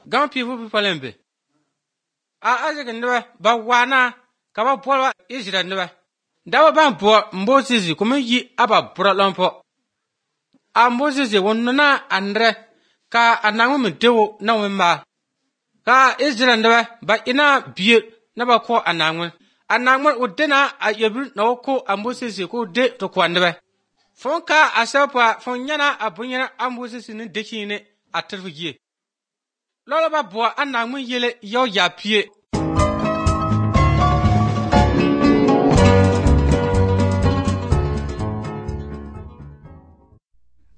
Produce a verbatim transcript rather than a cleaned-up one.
gam pivu pi palembe a azige ndebe ba wana ka ba bolwa Israel ndebe dawa ban bo Moses kuma yi aba brolompo a Moses wonnana andre ka anangu mdewo na wemba ka Israel ndebe ba ina biye na ba ko anangu anangu udena a yebi na ko a Moses ko de to ko ndebe fonka asapa fonyana abunya a Moses ni dekine a terfugie lolo ba bo anangu yele yo ya pie